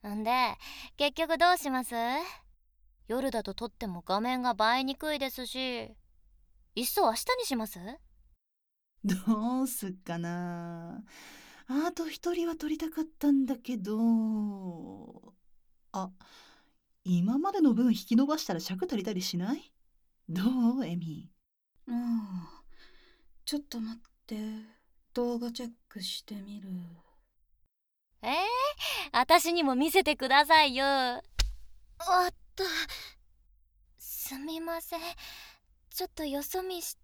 んで、結局どうします？夜だと撮っても画面が映えにくいですし、いっそ明日にします？ どうすっかな。あと一人は撮りたかったんだけど。あ、今までの分引き伸ばしたら尺足りたりしない？どうエミ？ ああ、ちょっと待って。動画チェックしてみる。 えー、私にも見せてくださいよ。 あった。 すみません。ちょっとよそ見して。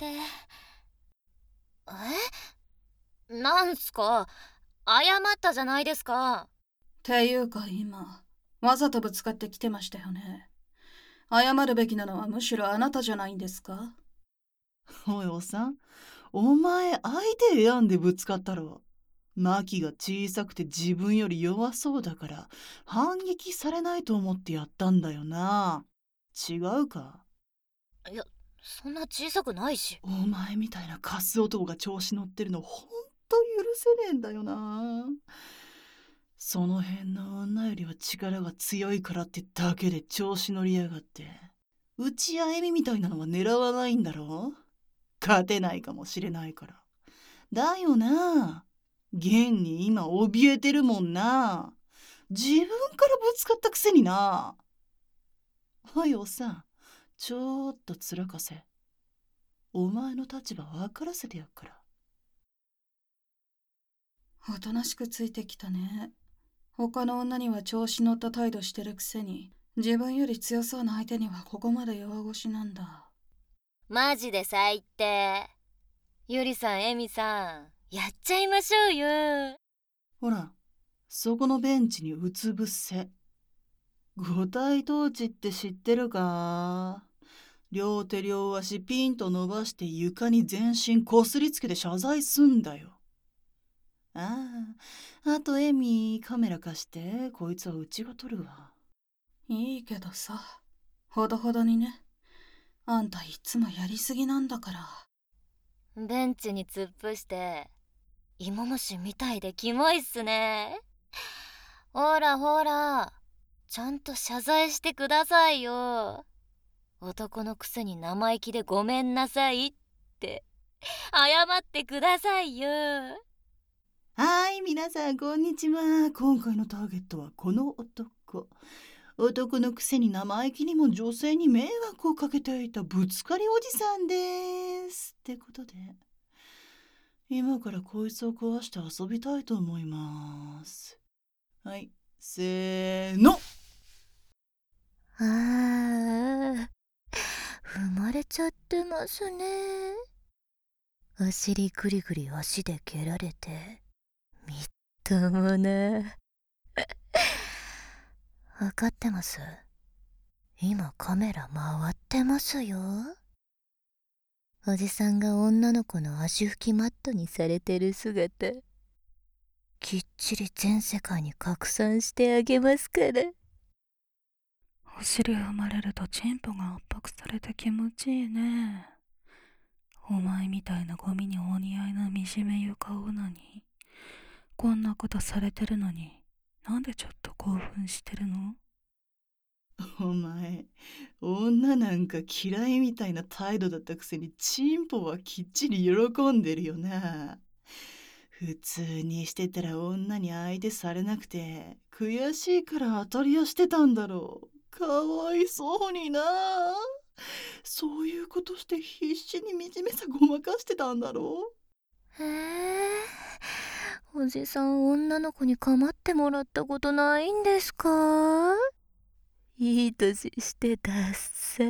なんすか？謝ったじゃないですか。 ていうか今、わざとぶつかってきてましたよね。謝るべきなのはむしろあなたじゃないんですか？ おいおさん、お前相手選んでぶつかったろ。マキが小さくて自分より弱そうだから反撃されないと思ってやったんだよな。違うか？ いや、そんな小さくないし。 お前みたいなカス男が調子乗ってるのほんと許せねえんだよな。その辺の女よりは力が強いからってだけで調子乗りやがって。うちやエミみたいなのは狙わないんだろ？勝てないかもしれないから。だよな。現に今怯えてるもんな。自分からぶつかったくせにな。おいおっさん、ちょっとつらかせ。お前の立場分からせてやっから。 おとなしくついてきたね。他の女には調子乗った態度してるくせに、自分より強そうな相手にはここまで弱腰なんだ。 マジで最低。ゆりさん、えみさん、やっちゃいましょうよ。 ほら、そこのベンチにうつ伏せ。五体統治って知ってるか？両手両足ピンと伸ばして床に全身こすりつけて謝罪すんだよ。あとエミ、カメラ貸して、こいつはうちが撮るわ。 いいけどさ、ほどほどにね。あんたいつもやりすぎなんだから。 ベンチに突っ伏して、芋虫みたいでキモいっすね。ほらほら、ちゃんと謝罪してくださいよ。男のくせに生意気でごめんなさいって謝ってくださいよ。 皆さんこんにちは。今回のターゲットはこの男。男のくせに生意気にも女性に迷惑をかけていたぶつかりおじさんです。ってことで、今からこいつを壊して遊びたいと思います。はい、せーの。 踏まれちゃってますね。お尻ぐりぐり足で蹴られて、みっともな。わかってます。今カメラ回ってますよ。おじさんが女の子の足拭きマットにされてる姿、きっちり全世界に拡散してあげますから。 お尻踏まれるとチンポが圧迫されて気持ちいいね。お前みたいなゴミにお似合いな惨め床女に、こんなことされてるのに、なんでちょっと興奮してるの？ お前、女なんか嫌いみたいな態度だったくせにチンポはきっちり喜んでるよな。普通にしてたら女に相手されなくて悔しいから当たり屋してたんだろう。かわいそうにな。そういうことして必死に惨めさごまかしてたんだろへえ、おじさん女の子に構ってもらったことないんですか？いい年してたっさ。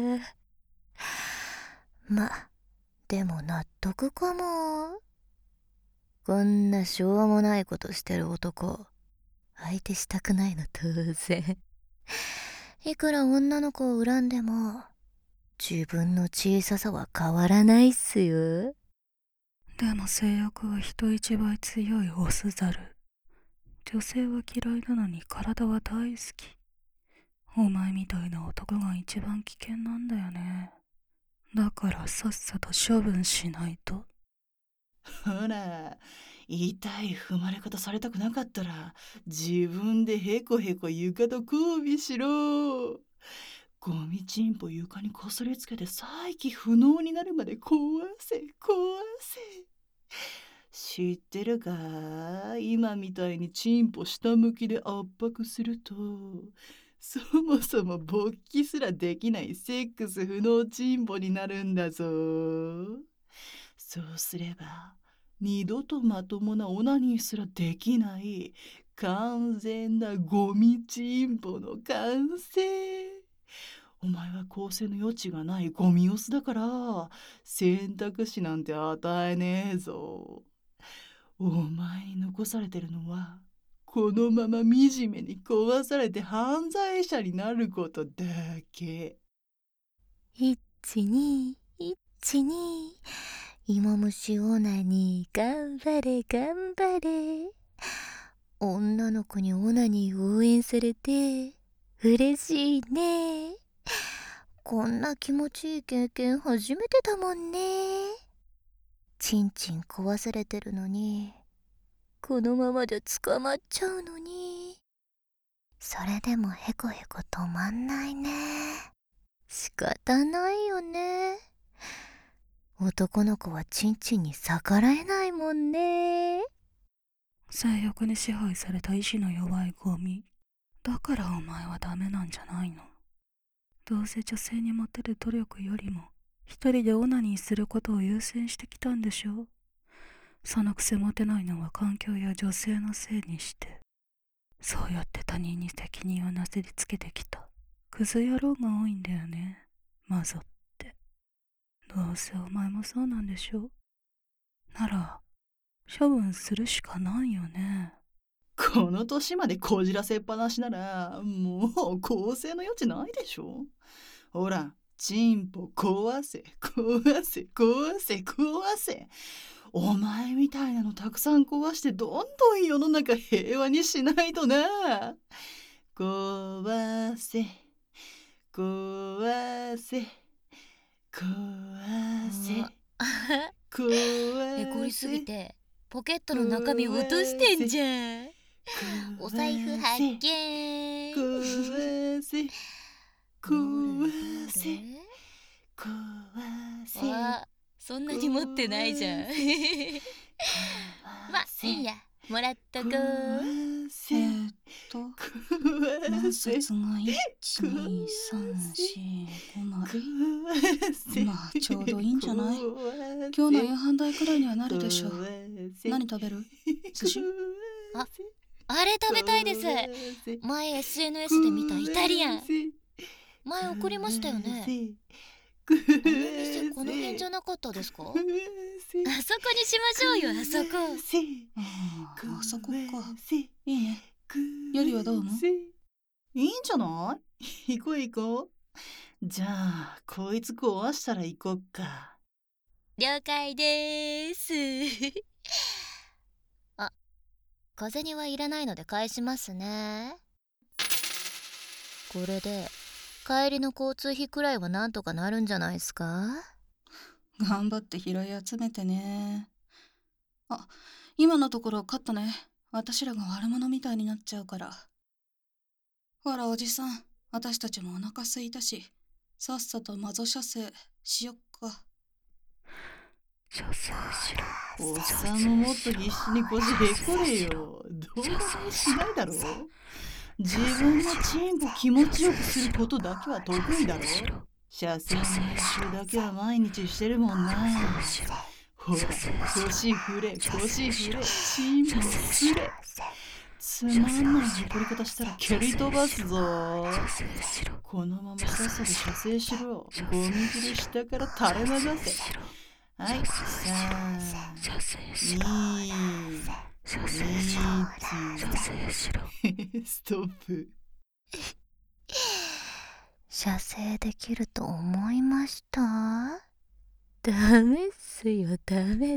ま、でも納得かも。こんなしょうもないことしてる男、相手したくないの当然。いくら女の子を恨んでも、自分の小ささは変わらないっすよ。 でも性欲は人一倍強いオスザル。女性は嫌いなのに体は大好き。お前みたいな男が一番危険なんだよね。だからさっさと処分しないと。 ほら、痛い踏まれ方されたくなかったら、自分でへこへこ床と交尾しろ。ゴミチンポ床にこすりつけて再起不能になるまで壊せ。知ってるか？今みたいにチンポ下向きで圧迫すると、そもそも勃起すらできないセックス不能チンポになるんだぞ。そうすれば、二度とまともなオナニーすらできない完全なゴミチンポの完成。お前は更生の余地がないゴミオスだから、選択肢なんて与えねえぞ。お前に残されてるのは、このまま惨めに壊されて犯罪者になることだけ。 1212芋虫オナニー頑張れ頑張れ。女の子にオナニーを応援されて嬉しいね。こんな気持ちいい経験初めてだもんね。ちんちん壊されてるのに、このままじゃ捕まっちゃうのに、それでもへこへこ止まんないね。仕方ないよね。男の子はちんちんに逆らえないもんね。 性欲に支配された意志の弱いゴミ。だからお前はダメなんじゃないの？どうせ女性にモテる努力よりも一人でオナニーすることを優先してきたんでしょ？そのくせモテないのは環境や女性のせいにして、そうやって他人に責任をなすりつけてきたクズ野郎が多いんだよね、マゾって。どうせお前もそうなんでしょ？なら処分するしかないよね。 この年までこじらせっぱなしなら、もう更生の余地ないでしょ。ほら、チンポ壊せ。お前みたいなのたくさん壊して、どんどん世の中平和にしないとな。壊せ。 へこりすぎてポケットの中身を落としてんじゃん。お財布発見。あ、そんなに持ってないじゃん。まあいいや、もらっとこう。 面接が1,2,3,4,5枚。まあちょうどいいんじゃない？今日の夕飯代くらいにはなるでしょ。何食べる？寿司？ あれ食べたいです。前 SNS で見たイタリアン。前送りましたよね。あの店この辺じゃなかったですか？あそこにしましょうよ、あそこ。 あそこか。いいね。よりはどう思う？ いいんじゃない？行こう。じゃあこいつ壊したら行こっか。 了解でーす。あ、小銭はいらないので返しますね。これで帰りの交通費くらいはなんとかなるんじゃないですか？ 頑張って拾い集めてね。あ、今のところカットね。私らが悪者みたいになっちゃうから。ほらおじさん、私たちもお腹空いたし、さっさとマゾ射精しよっか。 射精しろ。 おっさんももっと必死に腰へこれよ。どうもしないだろう。自分のチンポ気持ちよくすることだけは得意だろ。射精の練習だけは毎日してるもんな。ほら、腰振れ、チンポ振れ。つまんないへこり方したら蹴り飛ばすぞ。このままさっさと射精しろ。ゴミ汁下から垂れ流せ。はい、3、2、1、ストップ。 射精できると思いました？ダメっすよ、ダメ。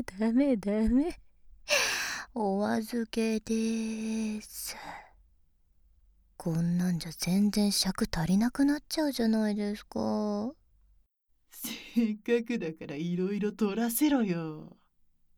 お預けでーす。こんなんじゃ全然尺足りなくなっちゃうじゃないですか。 せっかくだからいろいろ取らせろよ。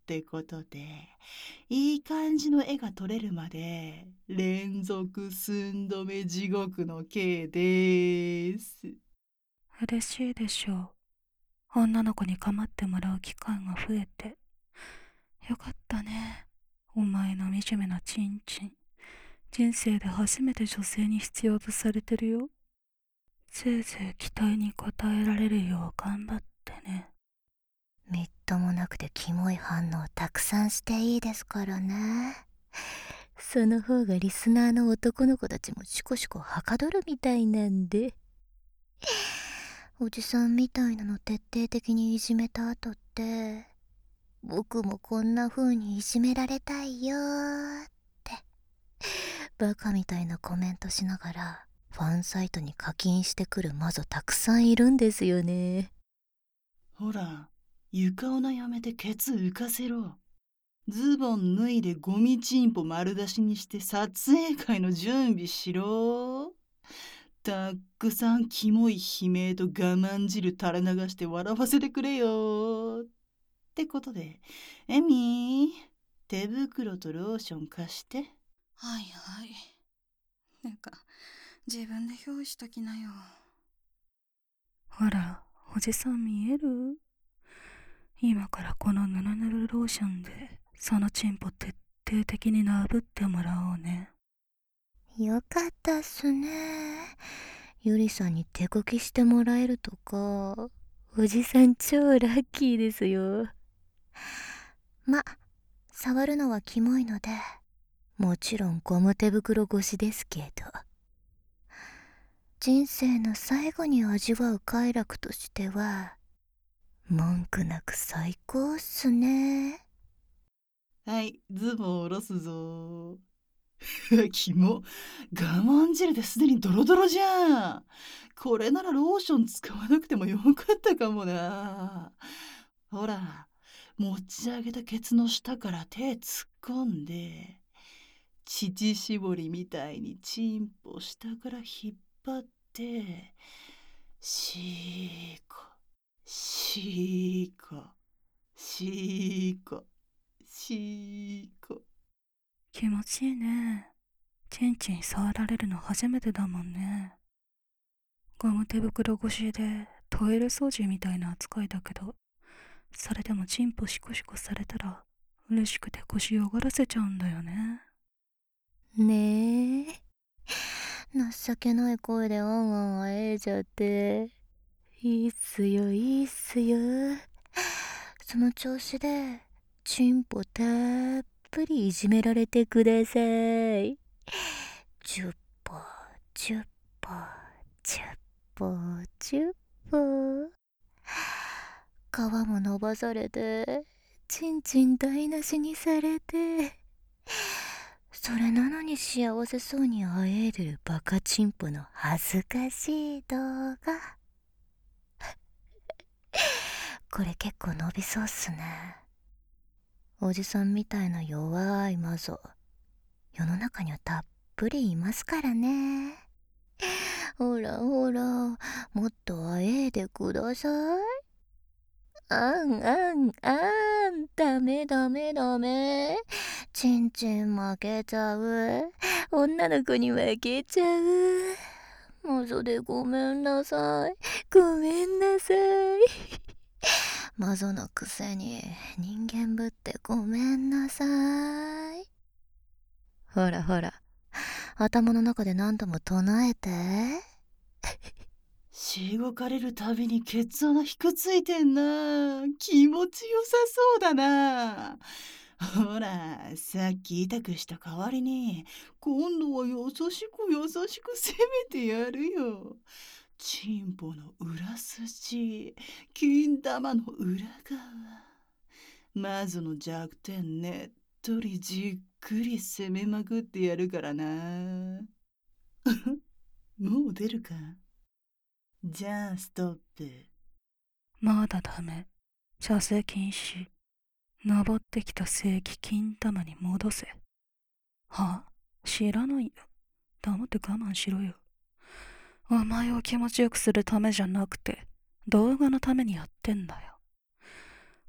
ってことで、いい感じの絵が撮れるまで連続寸止め地獄の刑です。 嬉しいでしょう。女の子に構ってもらう機会が増えて。よかったね。お前の惨めなチンチン。人生で初めて女性に必要とされてるよ。せいぜい期待に応えられるよう頑張ってね。 みっともなくてキモい反応たくさんしていいですからね。その方がリスナーの男の子たちもシコシコはかどるみたいなんで。おじさんみたいなの徹底的にいじめた後って、僕もこんな風にいじめられたいよーってバカみたいなコメントしながらファンサイトに課金してくる魔女たくさんいるんですよね。 ほら、床女やめてケツ浮かせろ。ズボン脱いでゴミチンポ丸出しにして撮影会の準備しろ。たくさんキモい悲鳴と我慢汁垂れ流して笑わせてくれよ。ってことで、エミー、手袋とローション貸して。 はいはい。なんか、自分で用意しときなよ。ほら、おじさん見える？今からこのぬるぬるローションで、そのチンポ徹底的になぶってもらおうね。 よかったっすね。ゆりさんに手こきしてもらえるとか、おじさん超ラッキーですよ。ま、触るのはキモいので、もちろんゴム手袋越しですけど、人生の最後に味わう快楽としては文句なく最高っすね。 はい、ズボン下ろすぞ。キモ。我慢汁ですでにドロドロじゃん。これならローション使わなくてもよかったかもな。ほら、持ち上げたケツの下から手突っ込んで、乳搾りみたいにチンポ下から引っ張って、シーコ、シーコ、シーコ、シーコ。 気持ちいいね。チンチン触られるの初めてだもんね。ゴム手袋越しでトイレ掃除みたいな扱いだけど、それでもチンポシコシコされたら嬉しくて腰汚らせちゃうんだよね。 ねえ、情けない声であんあんあえいじゃって。いいっすよいいっすよ。その調子でチンポたっぷりいじめられてください。チュッポチュッポチュッポチュッポ。皮も伸ばされてチンチン台無しにされて、それなのに幸せそうにあえいでるバカチンポの恥ずかしい動画。これ結構伸びそうっすね。おじさんみたいな弱い魔女、世の中にはたっぷりいますからね。ほらほら、もっとあえいでください。あんあんあん、ダメダメダメ。ちんちん負けちゃう。女の子に負けちゃう。魔女でごめんなさい。ごめんなさい。魔女のくせに人間ぶってごめんなさい。ほらほら、頭の中で何度も唱えて。 しごかれるたびにケツ穴ひくついてんな。気持ちよさそうだな。ほら、さっき痛くした代わりに、今度は優しく優しく攻めてやるよ。チンポの裏筋、金玉の裏側。魔女の弱点ねっとりじっくり攻めまくってやるからna。もう出るか。じゃあストップ。 まだダメ。射精禁止。登ってきた正規金玉に戻せ。は？知らないよ。黙って我慢しろよ。お前を気持ちよくするためじゃなくて、動画のためにやってんだよ。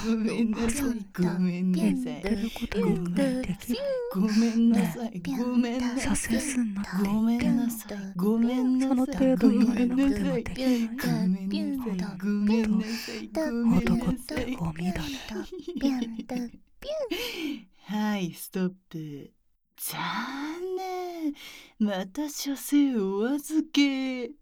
ごめんなさい、ごめんなさい。 言ってること理解できない。 ごめんなさい、ごめんなさい。 左遷すんなってごめんなさい、ごめんなさい。 その程度言われなくてもごめんなさいできない。 ごめんなさい、ごめんなさい、ごめん男っなさい。 てゴミだね。 はい、ストップ。残念。また射精お預け。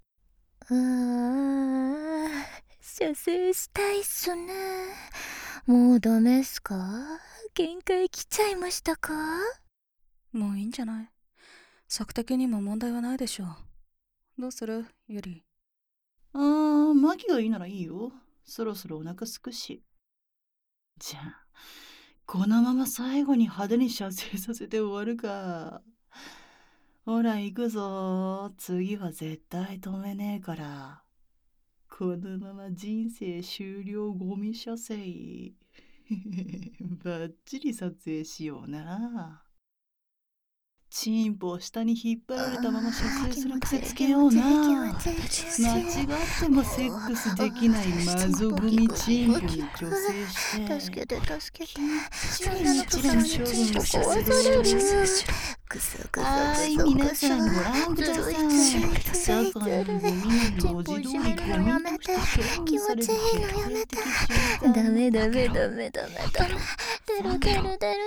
射精したいっすね。もうダメっすか？限界来ちゃいましたか？ もういいんじゃない？策的にも問題はないでしょう。どうするユリ？ マキがいいならいいよ。そろそろお腹すくし。じゃあ、このまま最後に派手に射精させて終わるか。ほら、行くぞ。次は絶対止めねえから。このまま人生終了ゴミ射精。バッチリ撮影しような。チンポを下に引っ張られたまま射精する癖つけような。間違ってもセックスできないマゾ組チンポに虚勢して助けて助けて。 女の子さんにチンポ壊される。はい、皆さんご覧ください。だからゴミの文字通りゴミとして表現される決定的瞬間。 ダメダメダメダメダメ。出る出る出る出る出る。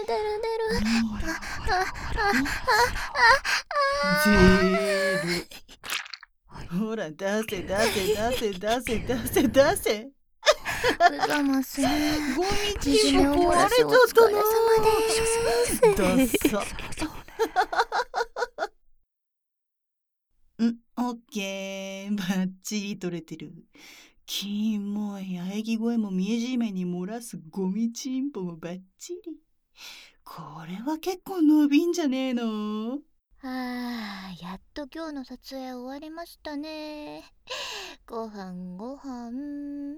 ゼロ。ほら、出せ出せ出せ出せ出せ出せ。 ござますね。 ゴミチンポ壊れちゃったな。ダッサ。オッケー。バッチリ取れてる。キモい喘ぎ声も惨めに漏らすゴミチンポもバッチリ。これは結構伸びんじゃねえの？ やっと今日の撮影終わりましたね。ご飯ご飯。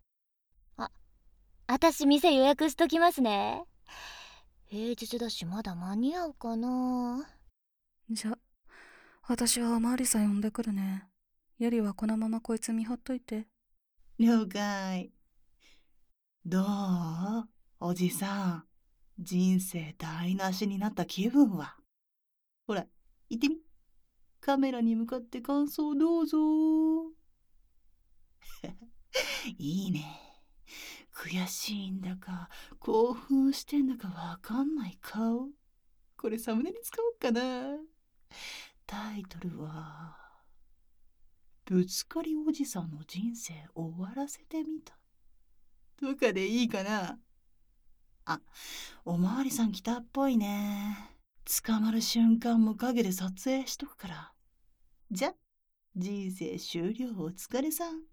私店予約しときますね。平日だしまだ間に合うかな。 じゃ、私はおまわりさん呼んでくるね。ユリはこのままこいつ見張っといて。 了解。どう？おじさん。人生台無しになった気分は？ほら、行ってみ。カメラに向かって感想どうぞ。いいね。悔しいんだか興奮してんだかわかんない顔。これサムネに使おうかな。タイトルはぶつかりおじさんの人生終わらせてみたとかでいいかな。おまわりさん来たっぽいね。捕まる瞬間も影で撮影しとくから。じゃ、人生終了お疲れさん。